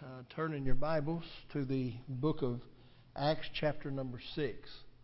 turn in your Bibles to the book of Acts, chapter number 6.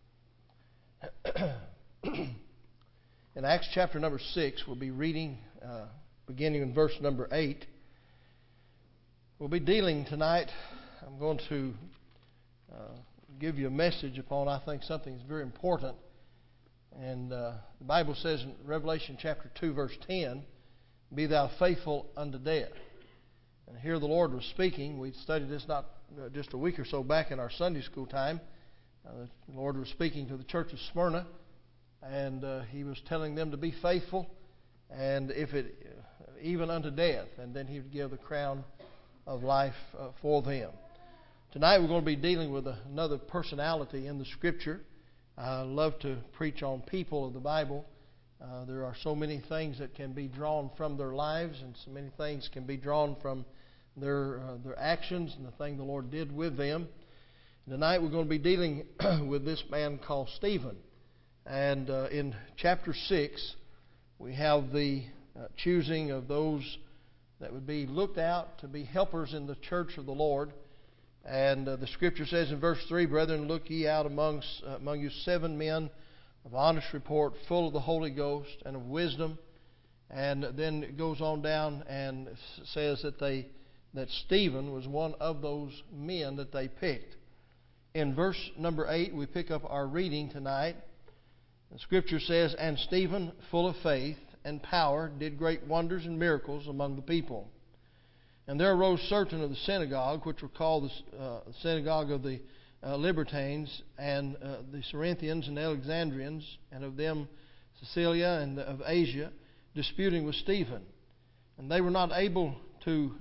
In Acts chapter number 6, we'll be reading beginning in verse number 8. We'll be dealing tonight, I'm going to give you a message upon, I think, something that's very important. And the Bible says in Revelation chapter 2, verse 10, "Be thou faithful unto death." And here the Lord was speaking. We studied this not just a week or so back in our Sunday school time. The Lord was speaking to the church of Smyrna, and He was telling them to be faithful, and if it even unto death, and then He would give the crown of life for them. Tonight we're going to be dealing with another personality in the Scripture. I love to preach on people of the Bible. There are so many things that can be drawn from their lives, and so many things can be drawn from their actions and the thing the Lord did with them. Tonight we're going to be dealing with this man called Stephen. And in chapter 6, we have the choosing of those that would be looked out to be helpers in the church of the Lord. And the Scripture says in verse 3, "Brethren, look ye out among you 7 men of honest report, full of the Holy Ghost and of wisdom." And then it goes on down and says that Stephen was one of those men that they picked. In verse number 8, we pick up our reading tonight. The Scripture says, "And Stephen, full of faith and power, did great wonders and miracles among the people. And there arose certain of the synagogue, which were called the synagogue of the Libertines, and the Cerinthians and Alexandrians, and of them Cecilia and of Asia, disputing with Stephen. And they were not able to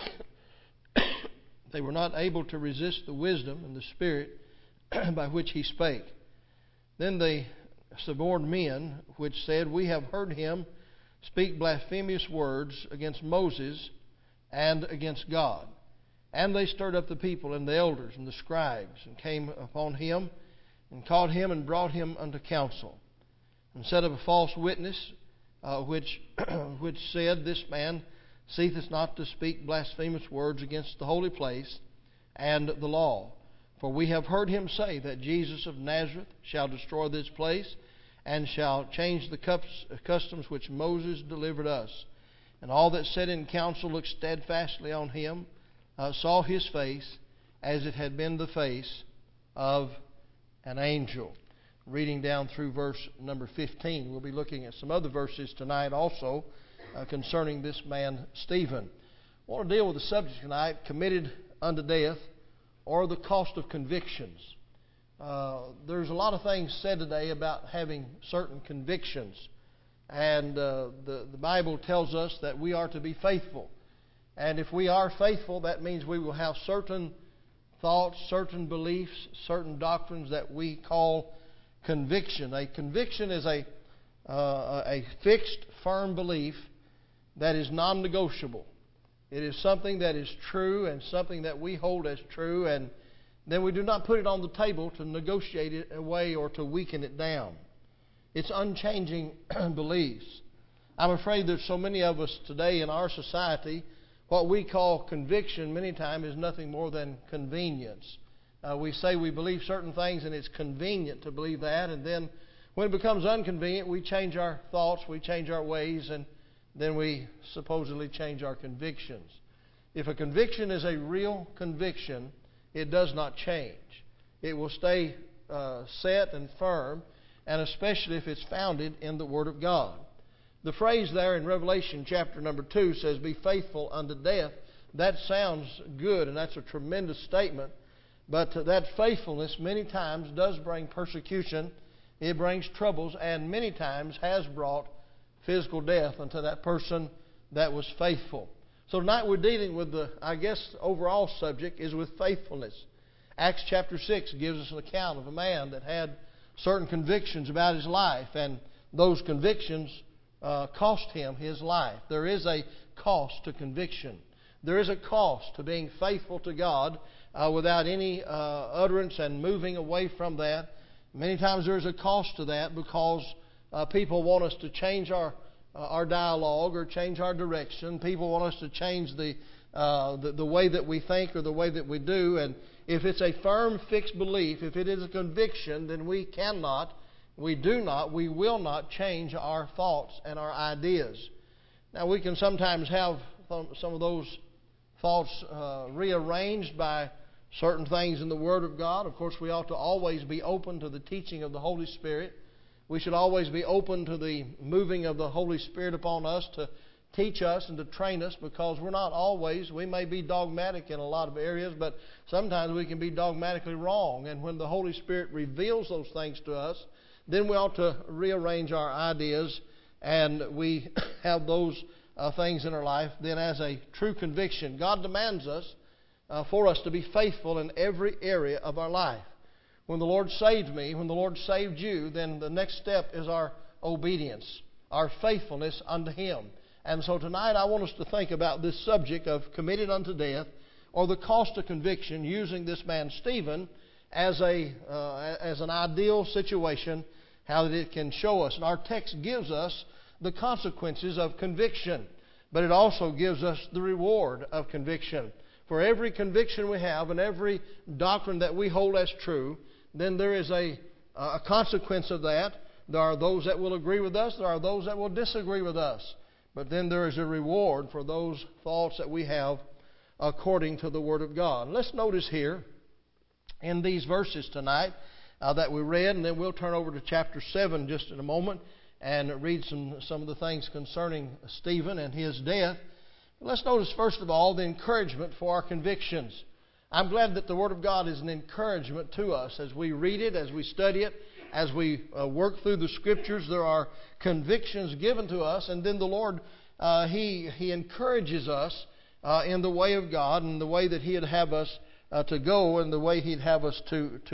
resist the wisdom and the spirit by which he spake. Then they suborned men, which said, We have heard him speak blasphemous words against Moses and against God. And they stirred up the people and the elders and the scribes, and came upon him, and caught him, and brought him unto council, and set up a false witness, which said, This man ceaseth not to speak blasphemous words against the holy place and the law. For we have heard him say that Jesus of Nazareth shall destroy this place, and shall change the customs which Moses delivered us. And all that sat in council looked steadfastly on him, saw his face as it had been the face of an angel." Reading down through verse number 15. We'll be looking at some other verses tonight also concerning this man Stephen. I want to deal with the subject tonight, committed unto death, or the cost of convictions. There's a lot of things said today about having certain convictions. And the Bible tells us that we are to be faithful. And if we are faithful, that means we will have certain thoughts, certain beliefs, certain doctrines that we call conviction. A conviction is a fixed, firm belief that is non-negotiable. It is something that is true and something that we hold as true, and then we do not put it on the table to negotiate it away or to weaken it down. It's unchanging beliefs. I'm afraid that so many of us today in our society, what we call conviction many times is nothing more than convenience. We say we believe certain things and it's convenient to believe that, and then when it becomes inconvenient, we change our thoughts, we change our ways, and then we supposedly change our convictions. If a conviction is a real conviction, it does not change. It will stay set and firm, and especially if it's founded in the Word of God. The phrase there in Revelation chapter number 2 says, "Be faithful unto death." That sounds good, and that's a tremendous statement. But that faithfulness many times does bring persecution. It brings troubles, and many times has brought physical death unto that person that was faithful. So tonight we're dealing with the overall subject is with faithfulness. Acts chapter 6 gives us an account of a man that had certain convictions about his life, and those convictions cost him his life. There is a cost to conviction. There is a cost to being faithful to God without any utterance and moving away from that. Many times there is a cost to that because people want us to change our dialogue or change our direction. People want us to change the the way that we think or the way that we do. And if it's a firm, fixed belief, if it is a conviction, then we will not change our thoughts and our ideas. Now, we can sometimes have some of those thoughts rearranged by certain things in the Word of God. Of course, we ought to always be open to the teaching of the Holy Spirit. We should always be open to the moving of the Holy Spirit upon us to teach us and to train us, because we may be dogmatic in a lot of areas, but sometimes we can be dogmatically wrong. And when the Holy Spirit reveals those things to us, then we ought to rearrange our ideas, and we have those things in our life. Then, as a true conviction, God demands us for us to be faithful in every area of our life. When the Lord saved me, when the Lord saved you, then the next step is our obedience, our faithfulness unto Him. And so tonight I want us to think about this subject of committed unto death, or the cost of conviction, using this man Stephen as an ideal situation, how that it can show us. And our text gives us the consequences of conviction, but it also gives us the reward of conviction. For every conviction we have and every doctrine that we hold as true, then there is a consequence of that. There are those that will agree with us, there are those that will disagree with us. But then there is a reward for those thoughts that we have according to the Word of God. Let's notice here in these verses tonight that we read, and then we'll turn over to chapter 7 just in a moment and read some of the things concerning Stephen and his death. Let's notice first of all the encouragement for our convictions. I'm glad that the Word of God is an encouragement to us as we read it, as we study it, as we work through the Scriptures. There are convictions given to us, and then the Lord, He encourages us in the way of God and the way that He'd have us to go and the way He'd have us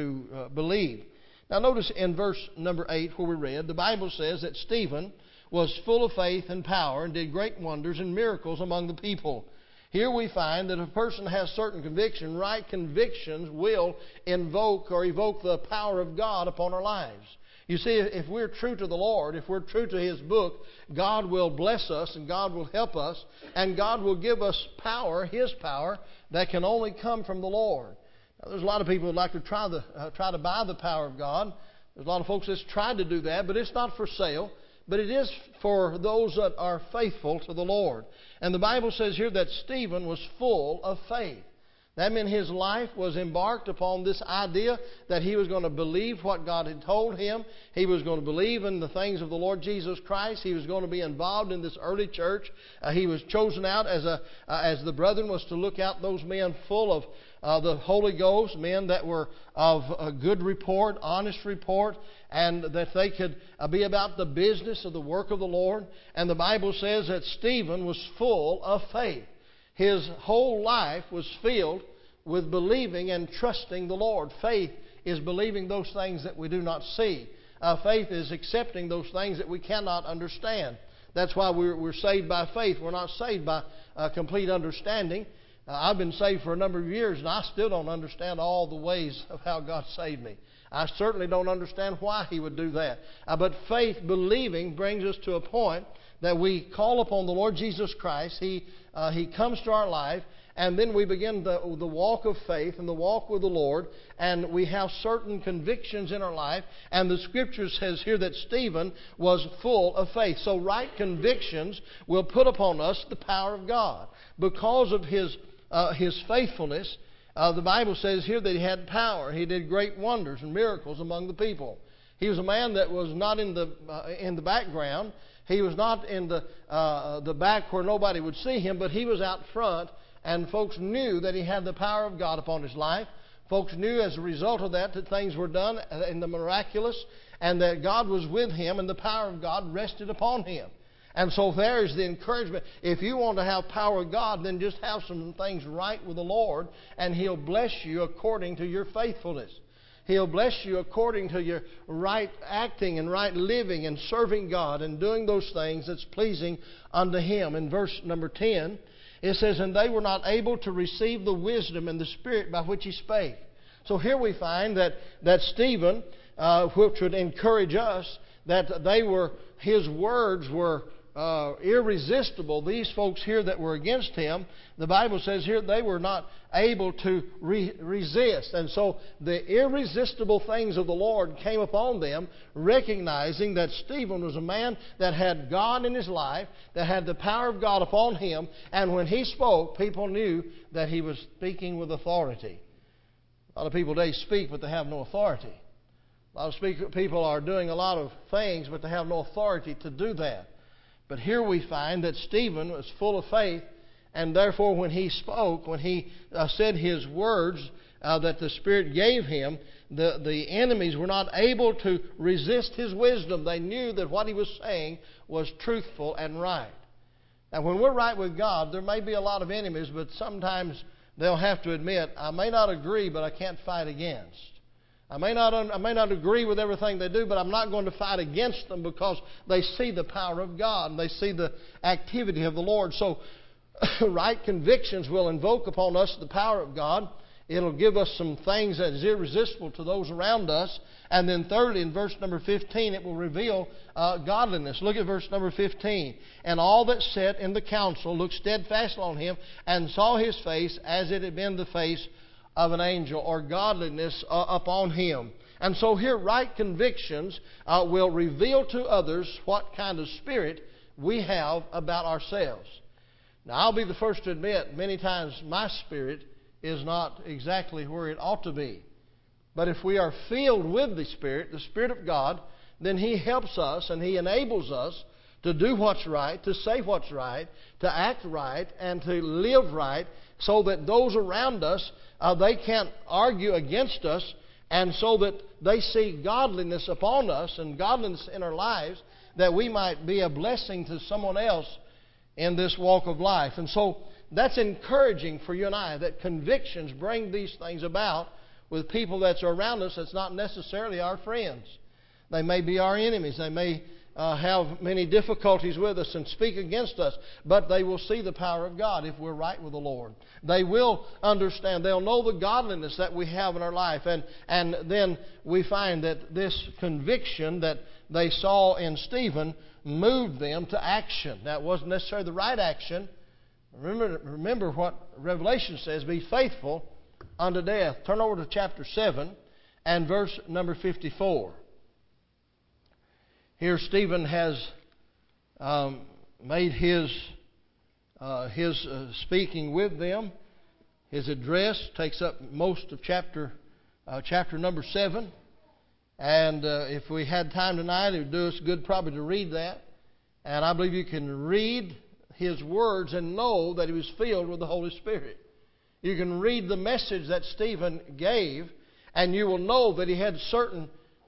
to believe. Now notice in verse number 8 where we read, the Bible says that Stephen was full of faith and power and did great wonders and miracles among the people. Here we find that if a person has certain conviction, right convictions will invoke or evoke the power of God upon our lives. You see, if we're true to the Lord, if we're true to His book, God will bless us and God will help us, and God will give us power, His power, that can only come from the Lord. Now, there's a lot of people who like to try to buy the power of God. There's a lot of folks that's tried to do that, but it's not for sale. But it is for those that are faithful to the Lord. And the Bible says here that Stephen was full of faith. That meant his life was embarked upon this idea that he was going to believe what God had told him. He was going to believe in the things of the Lord Jesus Christ. He was going to be involved in this early church. He was chosen out as the brethren was to look out those men full of the Holy Ghost, men that were of a good report, honest report, and that they could be about the business of the work of the Lord. And the Bible says that Stephen was full of faith. His whole life was filled with believing and trusting the Lord. Faith is believing those things that we do not see. Faith is accepting those things that we cannot understand. That's why we're saved by faith. We're not saved by complete understanding. I've been saved for a number of years, and I still don't understand all the ways of how God saved me. I certainly don't understand why He would do that. But faith, believing, brings us to a point that we call upon the Lord Jesus Christ. He comes to our life, and then we begin the walk of faith and the walk with the Lord, and we have certain convictions in our life. And the Scripture says here that Stephen was full of faith. So right convictions will put upon us the power of God. Because of his faithfulness, the Bible says here that he had power. He did great wonders and miracles among the people. He was a man that was not in the background. He was not in the back where nobody would see him, but he was out front, and folks knew that he had the power of God upon his life. Folks knew as a result of that things were done in the miraculous, and that God was with him, and the power of God rested upon him. And so there's the encouragement. If you want to have power of God, then just have some things right with the Lord, and He'll bless you according to your faithfulness. He'll bless you according to your right acting and right living and serving God and doing those things that's pleasing unto Him. In verse number 10, it says, "And they were not able to receive the wisdom and the Spirit by which He spake." So here we find that Stephen, which would encourage us, that his words were irresistible. These folks here that were against him, the Bible says here they were not able to resist. And so the irresistible things of the Lord came upon them, recognizing that Stephen was a man that had God in his life, that had the power of God upon him, and when he spoke, people knew that he was speaking with authority. A lot of people today speak, but they have no authority. A lot of people are doing a lot of things, but they have no authority to do that. But here we find that Stephen was full of faith, and therefore when he spoke, when he said his words that the Spirit gave him, the enemies were not able to resist his wisdom. They knew that what he was saying was truthful and right. Now when we're right with God, there may be a lot of enemies, but sometimes they'll have to admit, I may not agree, but I can't fight against. I may not agree with everything they do, but I'm not going to fight against them because they see the power of God and they see the activity of the Lord. So right convictions will invoke upon us the power of God. It'll give us some things that is irresistible to those around us. And then thirdly, in verse number 15, it will reveal godliness. Look at verse number 15. And all that sat in the council looked steadfastly on him and saw his face as it had been the face of an angel, or godliness upon him. And so here, right convictions will reveal to others what kind of spirit we have about ourselves. Now, I'll be the first to admit, many times my spirit is not exactly where it ought to be. But if we are filled with the Spirit of God, then He helps us and He enables us to do what's right, to say what's right, to act right, and to live right, so that those around us, they can't argue against us, and so that they see godliness upon us and godliness in our lives, that we might be a blessing to someone else in this walk of life. And so that's encouraging for you and I, that convictions bring these things about with people that's around us that's not necessarily our friends. They may be our enemies. They may have many difficulties with us and speak against us, but they will see the power of God if we're right with the Lord. They will understand. They'll know the godliness that we have in our life. And then we find that this conviction that they saw in Stephen moved them to action. That wasn't necessarily the right action. Remember what Revelation says, be faithful unto death. Turn over to chapter 7 and verse number 54. Here Stephen has made his speaking with them. His address takes up most of chapter number 7. And if we had time tonight, it would do us good probably to read that. And I believe you can read his words and know that he was filled with the Holy Spirit. You can read the message that Stephen gave, and you will know that he had certain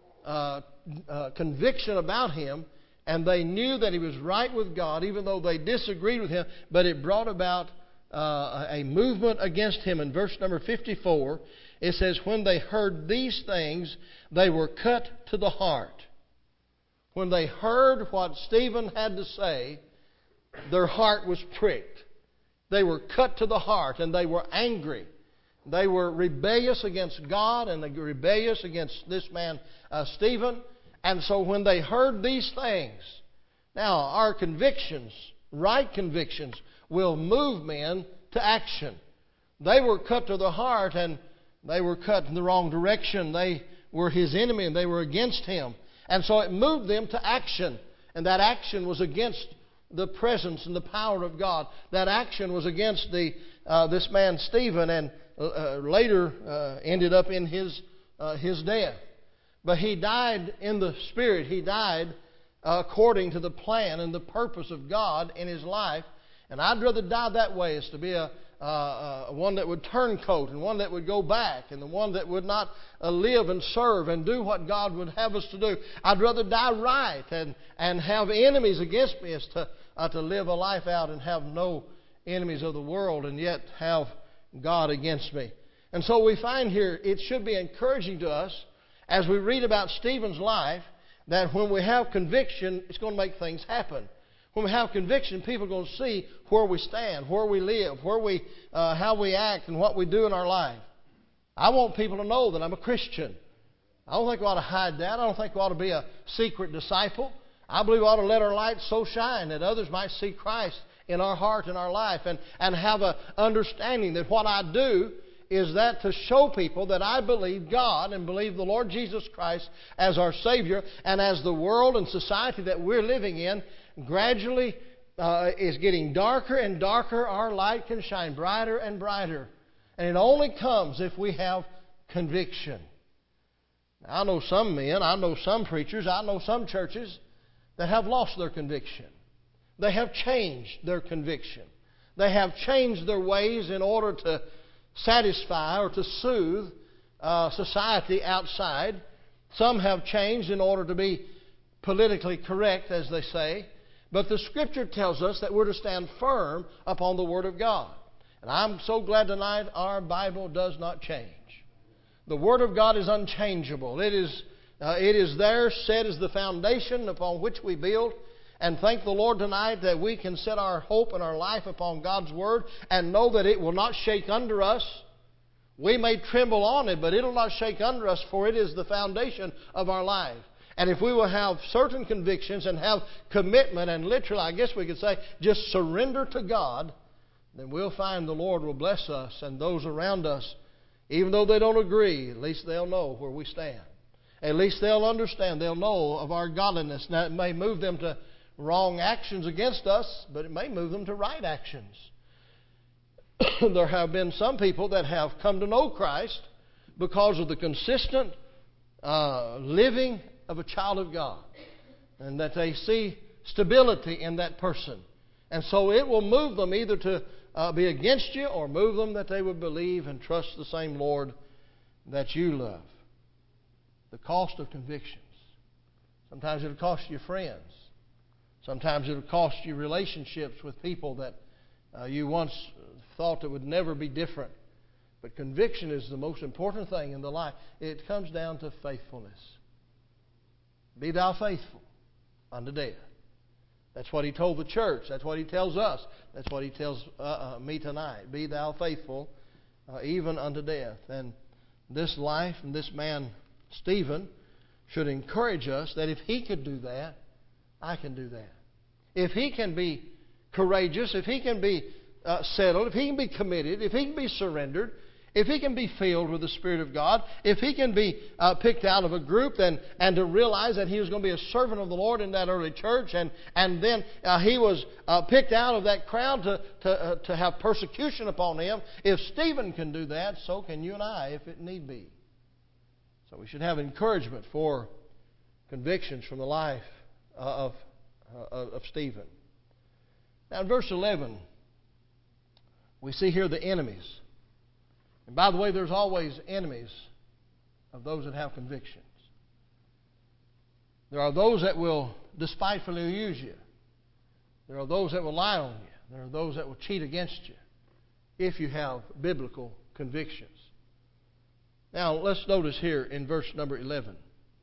conviction about him, and they knew that he was right with God, even though they disagreed with him, but it brought about a movement against him. In verse number 54, it says, when they heard these things, they were cut to the heart. When they heard what Stephen had to say, their heart was pricked. They were cut to the heart, and they were angry. They were rebellious against God, and they were rebellious against this man Stephen. And so when they heard these things, now our convictions, right convictions, will move men to action. They were cut to the heart, and they were cut in the wrong direction. They were his enemy, and they were against him. And so it moved them to action. And that action was against the presence and the power of God. That action was against this man Stephen, and later ended up in his death. But he died in the Spirit. He died according to the plan and the purpose of God in his life. And I'd rather die that way as to be one that would turncoat, and one that would go back, and the one that would not live and serve and do what God would have us to do. I'd rather die right and have enemies against me as to live a life out and have no enemies of the world and yet have God against me. And so we find here, it should be encouraging to us as we read about Stephen's life, that when we have conviction, it's going to make things happen. When we have conviction, people are going to see where we stand, where we live, how we act, and what we do in our life. I want people to know that I'm a Christian. I don't think we ought to hide that. I don't think we ought to be a secret disciple. I believe we ought to let our light so shine that others might see Christ in our heart and our life, and have an understanding that what I do is that to show people that I believe God and believe the Lord Jesus Christ as our Savior, and as the world and society that we're living in gradually is getting darker and darker, our light can shine brighter and brighter. And it only comes if we have conviction. Now, I know some men, I know some preachers, I know some churches that have lost their conviction. They have changed their conviction. They have changed their ways in order to satisfy or to soothe society outside. Some have changed in order to be politically correct, as they say. But the Scripture tells us that we're to stand firm upon the Word of God. And I'm so glad tonight our Bible does not change. The Word of God is unchangeable. It is there set as the foundation upon which we build. And thank the Lord tonight that we can set our hope and our life upon God's Word and know that it will not shake under us. We may tremble on it, but it will not shake under us, for it is the foundation of our life. And if we will have certain convictions and have commitment and literally, I guess we could say, just surrender to God, then we'll find the Lord will bless us and those around us. Even though they don't agree, at least they'll know where we stand. At least they'll understand. They'll know of our godliness. Now, it may move them to wrong actions against us, but it may move them to right actions. There have been some people that have come to know Christ because of the consistent living of a child of God, and that they see stability in that person. And so it will move them either to be against you, or move them that they would believe and trust the same Lord that you love. The cost of convictions. Sometimes it'll cost you friends. Sometimes it'll cost you relationships with people that you once thought that would never be different. But conviction is the most important thing in the life. It comes down to faithfulness. Be thou faithful unto death. That's what He told the church. That's what He tells us. That's what He tells me tonight. Be thou faithful even unto death. And this life and this man, Stephen, should encourage us that if he could do that, I can do that. If he can be courageous, if he can be settled, if he can be committed, if he can be surrendered, if he can be filled with the Spirit of God, if he can be picked out of a group and to realize that he was going to be a servant of the Lord in that early church, and then he was picked out of that crowd to have persecution upon him. If Stephen can do that, so can you and I if it need be. So we should have encouragement for convictions from the life of Stephen. Now in verse 11, we see here the enemies. And by the way, there's always enemies of those that have convictions. There are those that will despitefully use you. There are those that will lie on you. There are those that will cheat against you if you have biblical convictions. Now, let's notice here in verse number 11.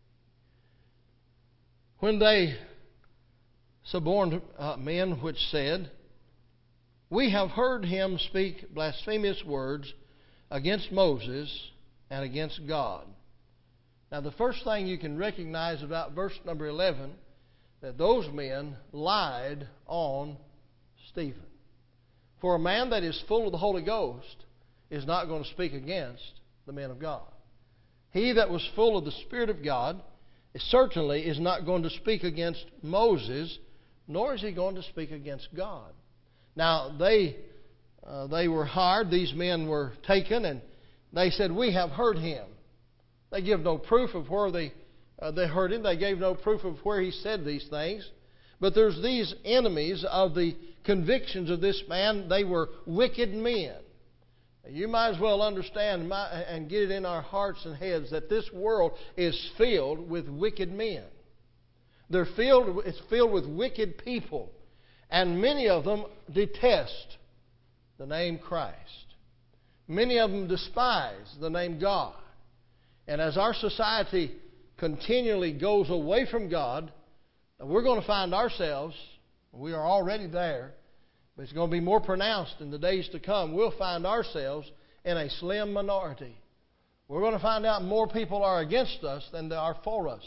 When they suborned men which said, "We have heard him speak blasphemous words against Moses and against God." Now, the first thing you can recognize about verse number 11, that those men lied on Stephen. For a man that is full of the Holy Ghost is not going to speak against the men of God. He that was full of the Spirit of God certainly is not going to speak against Moses, nor is he going to speak against God. Now, they were hired. These men were taken, and they said, "We have heard him." They give no proof of where they heard him. They gave no proof of where he said these things. But there's these enemies of the convictions of this man. They were wicked men. You might as well understand and get it in our hearts and heads that this world is filled with wicked men. It's filled with wicked people. And many of them detest the name Christ. Many of them despise the name God. And as our society continually goes away from God, we're going to find ourselves, we are already there, but it's going to be more pronounced in the days to come. We'll find ourselves in a slim minority. We're going to find out more people are against us than they are for us.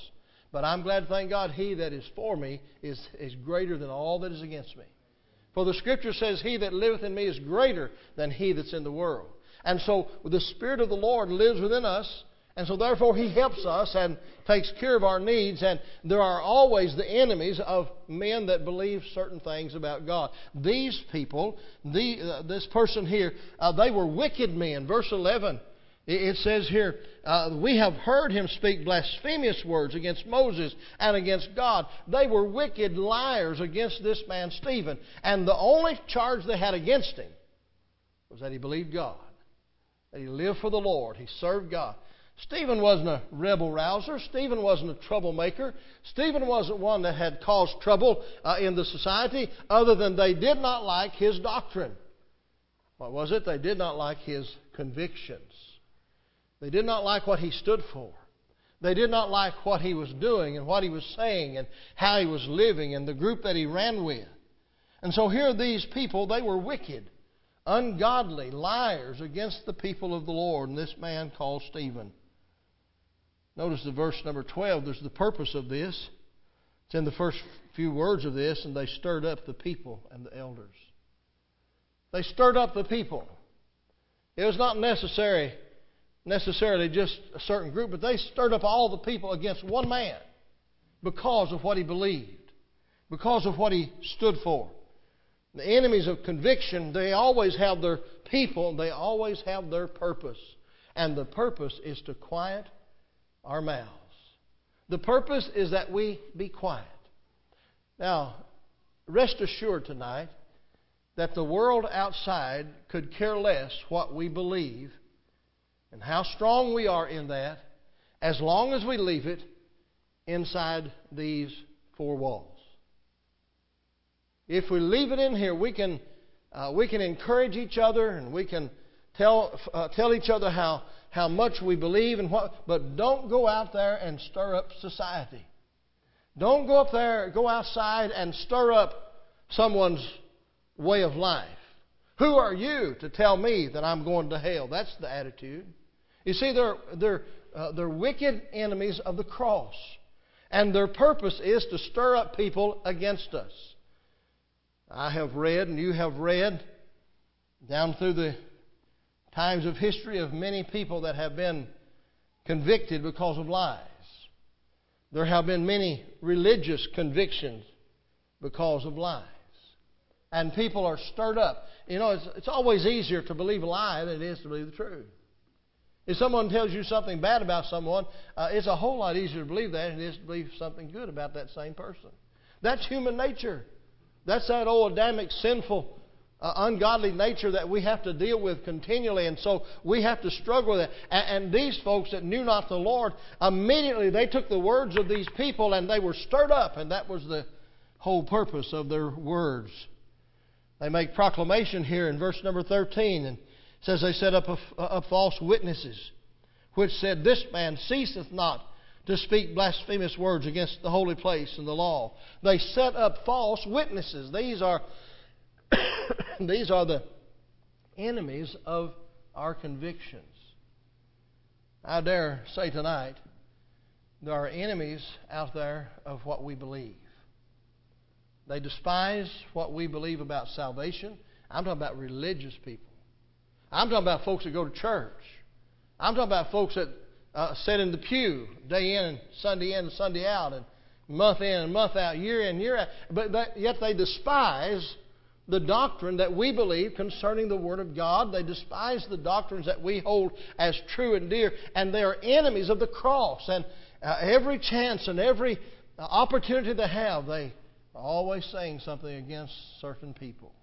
But I'm glad, thank God, he that is for me is greater than all that is against me. For the Scripture says, he that liveth in me is greater than he that's in the world. And so the Spirit of the Lord lives within us, and so therefore He helps us and takes care of our needs. And there are always the enemies of men that believe certain things about God. These people, this person here, they were wicked men. Verse 11, it says here, we have heard him speak blasphemous words against Moses and against God. They were wicked liars against this man Stephen. And the only charge they had against him was that he believed God, that he lived for the Lord, he served God. Stephen wasn't a rebel rouser. Stephen wasn't a troublemaker. Stephen wasn't one that had caused trouble in the society, other than they did not like his doctrine. What was it? They did not like his convictions. They did not like what he stood for. They did not like what he was doing and what he was saying and how he was living and the group that he ran with. And so here these people, they were wicked, ungodly, liars against the people of the Lord. And this man called Stephen. Notice the verse number 12. There's the purpose of this. It's in the first few words of this. And they stirred up the people and the elders. They stirred up the people. It was not necessarily just a certain group, but they stirred up all the people against one man because of what he believed, because of what he stood for. The enemies of conviction, they always have their people, they always have their purpose. And the purpose is to quiet our mouths. The purpose is that we be quiet. Now, rest assured tonight that the world outside could care less what we believe and how strong we are in that, as long as we leave it inside these four walls. If we leave it in here, we can encourage each other, and we can tell each other how much we believe and what. But don't go out there and stir up society. Don't go outside and stir up someone's way of life. Who are you to tell me that I'm going to hell? That's the attitude. You see, they're wicked enemies of the cross. And their purpose is to stir up people against us. I have read, and you have read, down through the times of history, of many people that have been convicted because of lies. There have been many religious convictions because of lies. And people are stirred up. You know, it's always easier to believe a lie than it is to believe the truth. If someone tells you something bad about someone, it's a whole lot easier to believe that than it is to believe something good about that same person. That's human nature. That's that old Adamic sinful, ungodly nature that we have to deal with continually. And so we have to struggle with it. And these folks that knew not the Lord, immediately they took the words of these people and they were stirred up. And that was the whole purpose of their words. They make proclamation here in verse number 13. And it says they set up false witnesses, which said, this man ceaseth not to speak blasphemous words against the holy place and the law. They set up false witnesses. These are the enemies of our convictions. I dare say tonight, there are enemies out there of what we believe. They despise what we believe about salvation. I'm talking about religious people. I'm talking about folks that go to church. I'm talking about folks that sit in the pew day in and Sunday out, and month in and month out, year in, year out. But yet they despise the doctrine that we believe concerning the Word of God. They despise the doctrines that we hold as true and dear. And they are enemies of the cross. And every chance and every opportunity they have, they are always saying something against certain people.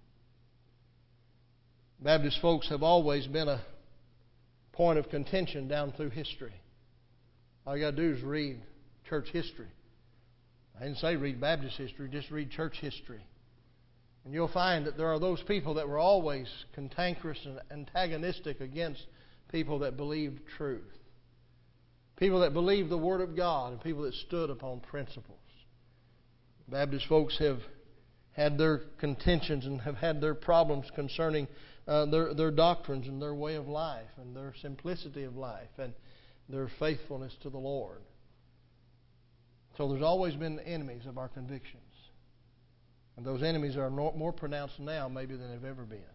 Baptist folks have always been a point of contention down through history. All you got to do is read church history. I didn't say read Baptist history, just read church history. And you'll find that there are those people that were always cantankerous and antagonistic against people that believed truth. People that believed the Word of God and people that stood upon principles. Baptist folks have had their contentions and have had their problems concerning their doctrines and their way of life and their simplicity of life and their faithfulness to the Lord. So there's always been enemies of our convictions. And those enemies are more pronounced now maybe than they've ever been.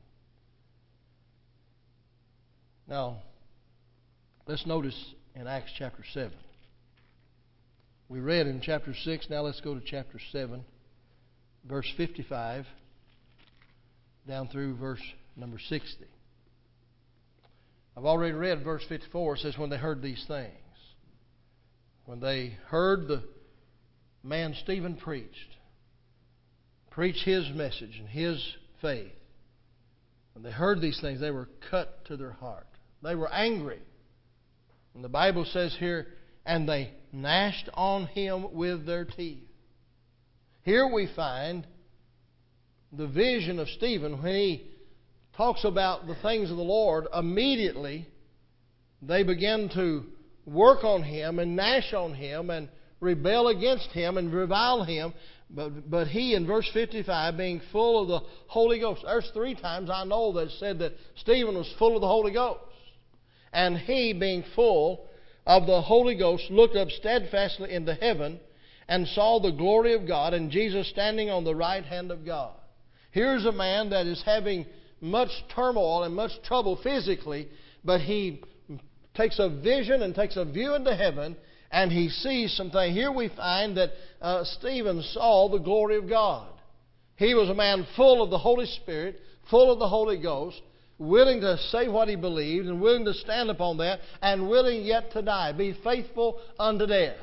Now, let's notice in Acts chapter 7. We read in chapter 6, now let's go to chapter 7, verse 55, down through verse number 60. I've already read verse 54. It says, when they heard these things, when they heard the man Stephen preach his message and his faith, when they heard these things, they were cut to their heart. They were angry. And the Bible says here, and they gnashed on him with their teeth. Here we find the vision of Stephen when he talks about the things of the Lord. Immediately they began to work on him and gnash on him and rebel against him and revile him. But he, in verse 55, being full of the Holy Ghost. There's 3 times I know that it said that Stephen was full of the Holy Ghost. And he, being full of the Holy Ghost, looked up steadfastly into heaven and saw the glory of God and Jesus standing on the right hand of God. Here's a man that is having much turmoil and much trouble physically, but he takes a vision and takes a view into heaven, and he sees something. Here we find that Stephen saw the glory of God. He was a man full of the Holy Spirit, full of the Holy Ghost, willing to say what he believed and willing to stand upon that, and willing yet to die, be faithful unto death.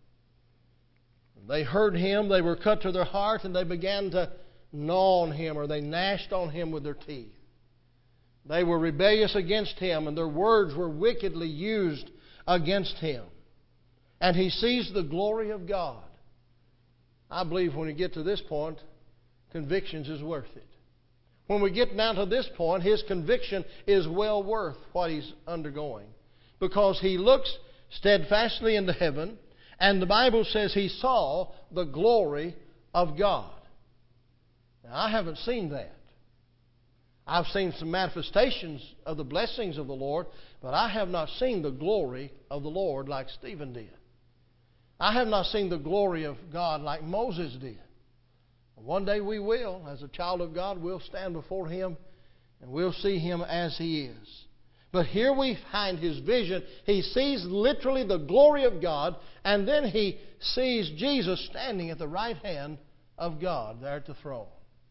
They heard him, they were cut to their heart, and they began to gnaw on him, or they gnashed on him with their teeth. They were rebellious against him, and their words were wickedly used against him. And he sees the glory of God. I believe when we get to this point, convictions is worth it. When we get down to this point, his conviction is well worth what he's undergoing. Because he looks steadfastly into heaven, and the Bible says he saw the glory of God. Now, I haven't seen that. I've seen some manifestations of the blessings of the Lord, but I have not seen the glory of the Lord like Stephen did. I have not seen the glory of God like Moses did. One day we will. As a child of God, we'll stand before Him and we'll see Him as He is. But here we find his vision. He sees literally the glory of God, and then he sees Jesus standing at the right hand of God there at the throne.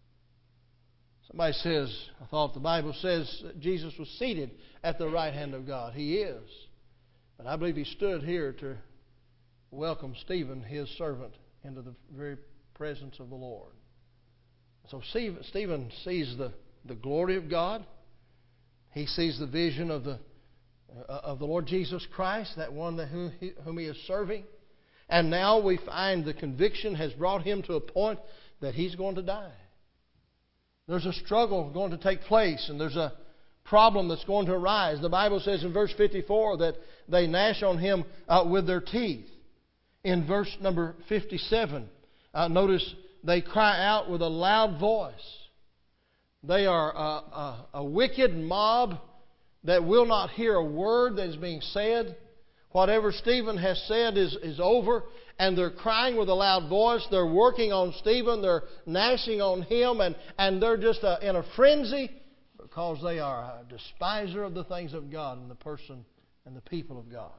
Somebody says, I thought the Bible says that Jesus was seated at the right hand of God. He is. But I believe he stood here to welcome Stephen, his servant, into the very presence of the Lord. So Stephen sees the glory of God. He sees the vision of the Lord Jesus Christ, that one whom he is serving. And now we find the conviction has brought him to a point that he's going to die. There's a struggle going to take place, and there's a problem that's going to arise. The Bible says in verse 54 that they gnash on him with their teeth. In verse number 57, notice they cry out with a loud voice. They are a wicked mob that will not hear a word that is being said. Whatever Stephen has said is over, and they're crying with a loud voice. They're working on Stephen. They're gnashing on him, and they're just in a frenzy because they are a despiser of the things of God and the person and the people of God.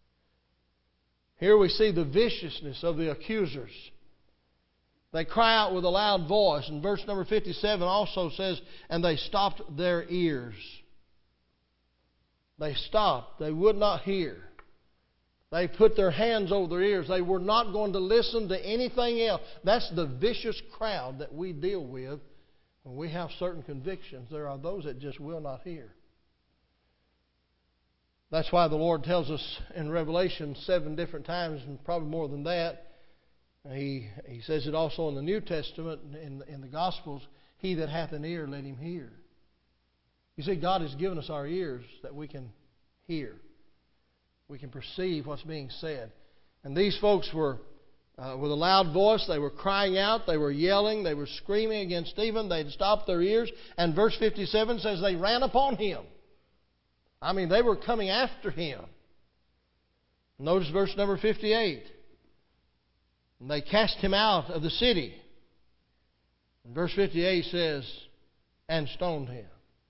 Here we see the viciousness of the accusers. They cry out with a loud voice. And verse number 57 also says, and they stopped their ears. They stopped. They would not hear. They put their hands over their ears. They were not going to listen to anything else. That's the vicious crowd that we deal with when we have certain convictions. There are those that just will not hear. That's why the Lord tells us in Revelation 7 different times, and probably more than that. He says it also in the New Testament, in the Gospels, he that hath an ear, let him hear. You see, God has given us our ears that we can hear. We can perceive what's being said. And these folks were, with a loud voice, they were crying out, they were yelling, they were screaming against Stephen. They'd stopped their ears. And verse 57 says they ran upon him. I mean, they were coming after him. Notice verse number 58. And they cast him out of the city. And verse 58 says, and stoned him.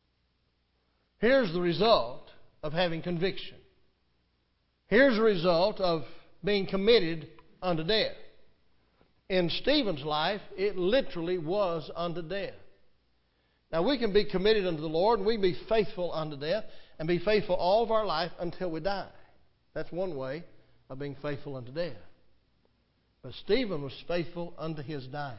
Here's the result of having conviction. Here's the result of being committed unto death. In Stephen's life, it literally was unto death. Now, we can be committed unto the Lord, and we can be faithful unto death, and be faithful all of our life until we die. That's one way of being faithful unto death. But Stephen was faithful unto his dying.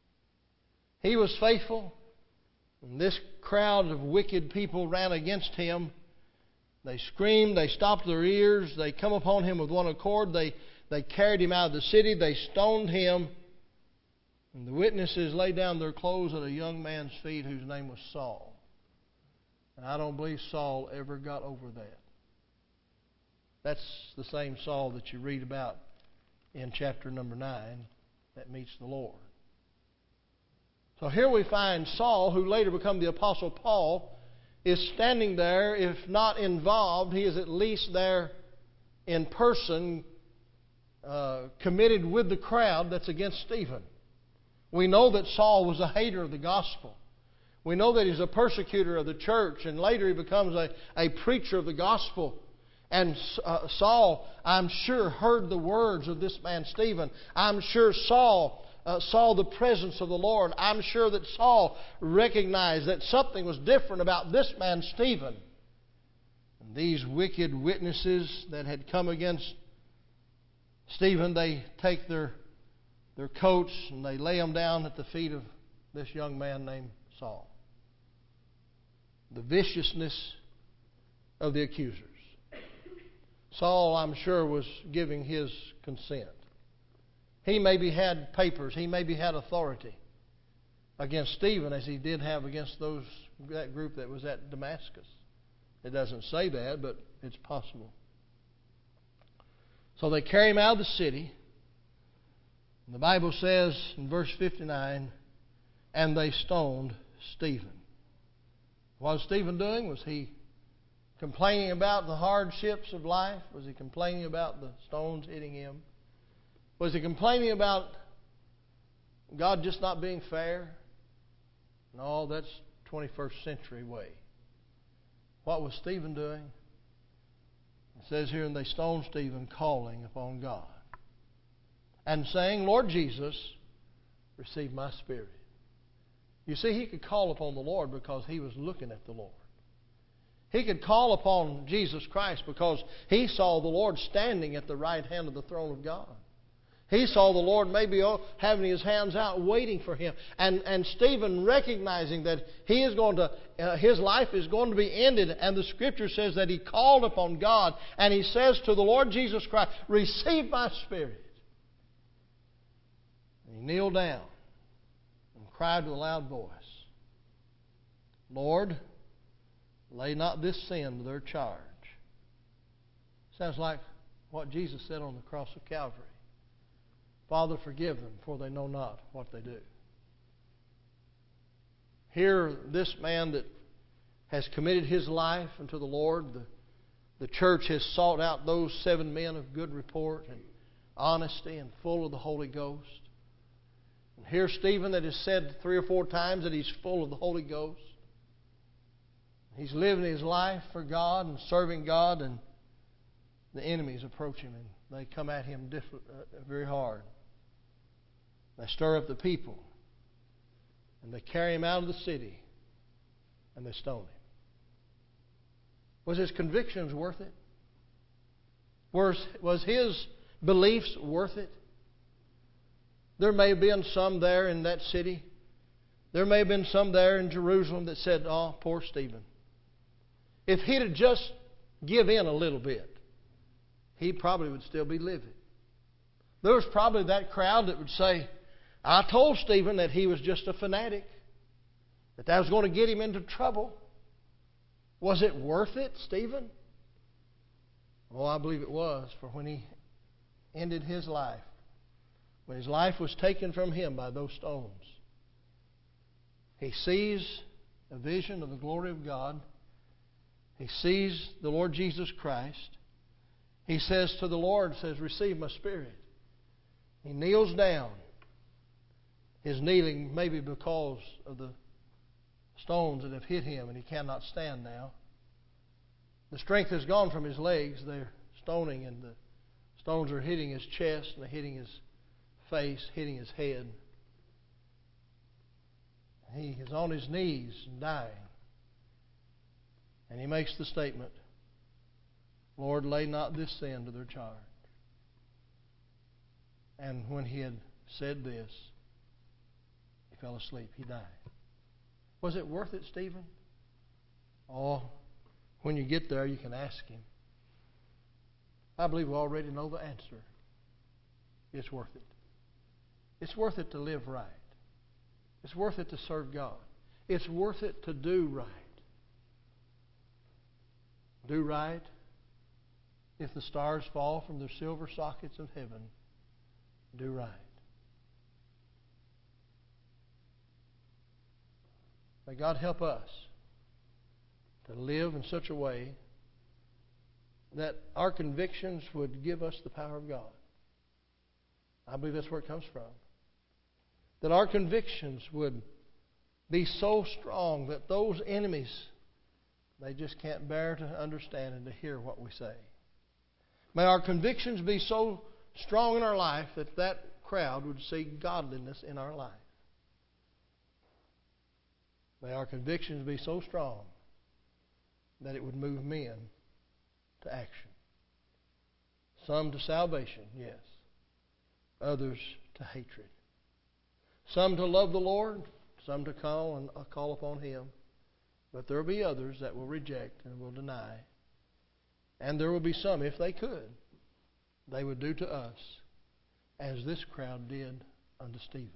He was faithful, and this crowd of wicked people ran against him. They screamed, they stopped their ears, they come upon him with one accord, they carried him out of the city, they stoned him. And the witnesses laid down their clothes at a young man's feet whose name was Saul. And I don't believe Saul ever got over that. That's the same Saul that you read about in chapter number 9 that meets the Lord. So here we find Saul, who later became the Apostle Paul, is standing there. If not involved, he is at least there in person, committed with the crowd that's against Stephen. We know that Saul was a hater of the gospel. We know that he's a persecutor of the church, and later he becomes a preacher of the gospel. And Saul, I'm sure, heard the words of this man Stephen. I'm sure Saul saw the presence of the Lord. I'm sure that Saul recognized that something was different about this man Stephen. And these wicked witnesses that had come against Stephen, they take their coats and they lay them down at the feet of this young man named Saul. The viciousness of the accusers. Saul, I'm sure, was giving his consent. He maybe had papers, he maybe had authority against Stephen as he did have against that group that was at Damascus. It doesn't say that, but it's possible. So they carry him out of the city. The Bible says in verse 59, and they stoned Stephen. What was Stephen doing? Was he complaining about the hardships of life? Was he complaining about the stones hitting him? Was he complaining about God just not being fair? No, that's 21st century way. What was Stephen doing? It says here, and they stoned Stephen, calling upon God and saying, Lord Jesus, receive my spirit. You see, he could call upon the Lord because he was looking at the Lord. He could call upon Jesus Christ because he saw the Lord standing at the right hand of the throne of God. He saw the Lord maybe having his hands out waiting for him. And Stephen recognizing that his life is going to be ended. And the Scripture says that he called upon God and he says to the Lord Jesus Christ, receive my spirit. And he kneeled down and cried with a loud voice, Lord, lay not this sin to their charge. Sounds like what Jesus said on the cross of Calvary. Father, forgive them, for they know not what they do. Here, this man that has committed his life unto the Lord, the church has sought out those 7 men of good report and honesty and full of the Holy Ghost. And here's Stephen that has said 3 or 4 times that he's full of the Holy Ghost. He's living his life for God and serving God, and the enemies approach him and they come at him very hard. They stir up the people and they carry him out of the city and they stone him. Was his convictions worth it? Was his beliefs worth it? There may have been some there in that city. There may have been some there in Jerusalem that said, oh, poor Stephen. If he'd have just give in a little bit, he probably would still be living. There was probably that crowd that would say, I told Stephen that he was just a fanatic, that was going to get him into trouble. Was it worth it, Stephen? Oh, I believe it was. For when he ended his life, when his life was taken from him by those stones, he sees a vision of the glory of God. He sees the Lord Jesus Christ. He says to the Lord, receive my spirit. He kneels down. His kneeling may be because of the stones that have hit him and he cannot stand now. The strength has gone from his legs. They're stoning, and the stones are hitting his chest, and they're hitting his face, hitting his head. He is on his knees and dying. And he makes the statement, Lord, lay not this sin to their charge. And when he had said this, he fell asleep. He died. Was it worth it, Stephen? Oh, when you get there, you can ask him. I believe we already know the answer. It's worth it. It's worth it to live right. It's worth it to serve God. It's worth it to do right. Do right. If the stars fall from their silver sockets of heaven, do right. May God help us to live in such a way that our convictions would give us the power of God. I believe that's where it comes from. That our convictions would be so strong that those enemies, they just can't bear to understand and to hear what we say. May our convictions be so strong in our life that that crowd would see godliness in our life. May our convictions be so strong that it would move men to action. Some to salvation, yes. Others to hatred. Some to love the Lord, some to call upon Him. But there will be others that will reject and will deny. And there will be some, if they could, they would do to us as this crowd did unto Stephen.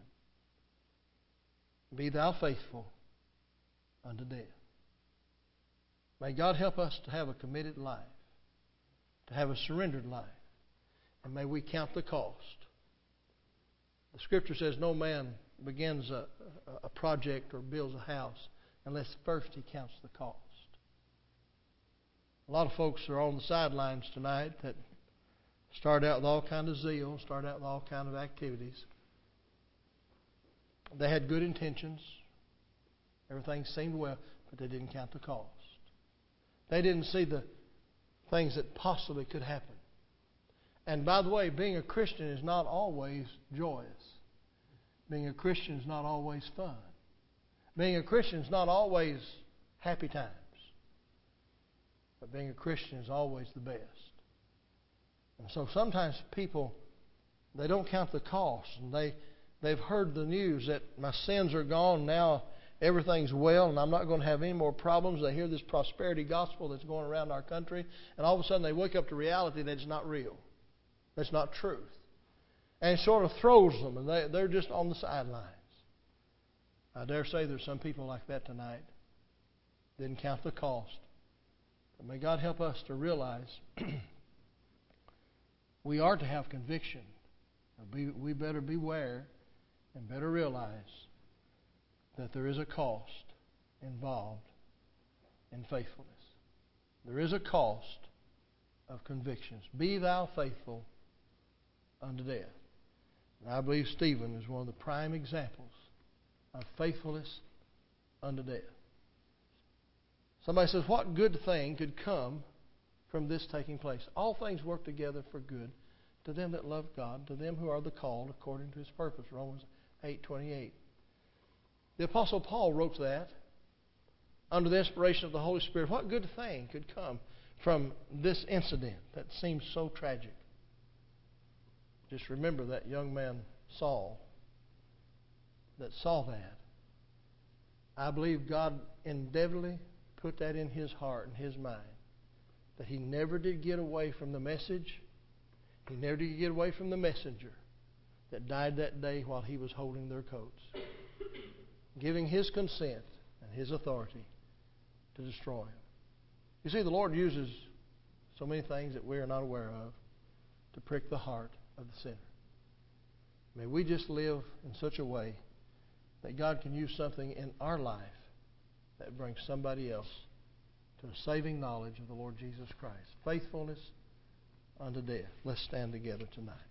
Be thou faithful unto death. May God help us to have a committed life, to have a surrendered life, and may we count the cost. The Scripture says no man begins a project or builds a house unless first he counts the cost. A lot of folks are on the sidelines tonight that start out with all kind of zeal, start out with all kind of activities. They had good intentions. Everything seemed well, but they didn't count the cost. They didn't see the things that possibly could happen. And by the way, being a Christian is not always joyous. Being a Christian is not always fun. Being a Christian is not always happy times. But being a Christian is always the best. And so sometimes people, they don't count the cost. And they've heard the news that my sins are gone, now everything's well, and I'm not going to have any more problems. They hear this prosperity gospel that's going around our country, and all of a sudden they wake up to reality that it's not real. That's not truth. And it sort of throws them, and they're just on the sidelines. I dare say there's some people like that tonight. Didn't count the cost. But may God help us to realize we are to have conviction. We better beware and better realize that there is a cost involved in faithfulness. There is a cost of convictions. Be thou faithful unto death. And I believe Stephen is one of the prime examples of faithfulness unto death. Somebody says, what good thing could come from this taking place? All things work together for good to them that love God, to them who are the called according to His purpose. Romans 8:28. The Apostle Paul wrote that under the inspiration of the Holy Spirit. What good thing could come from this incident that seems so tragic? Just remember that young man, Saul, that saw that. I believe God endeavorly put that in his heart and his mind, that he never did get away from the message. He never did get away from the messenger that died that day while he was holding their coats, giving his consent and his authority to destroy him. You see, the Lord uses so many things that we are not aware of to prick the heart of the sinner. May we just live in such a way that God can use something in our life that brings somebody else to a saving knowledge of the Lord Jesus Christ. Faithfulness unto death. Let's stand together tonight.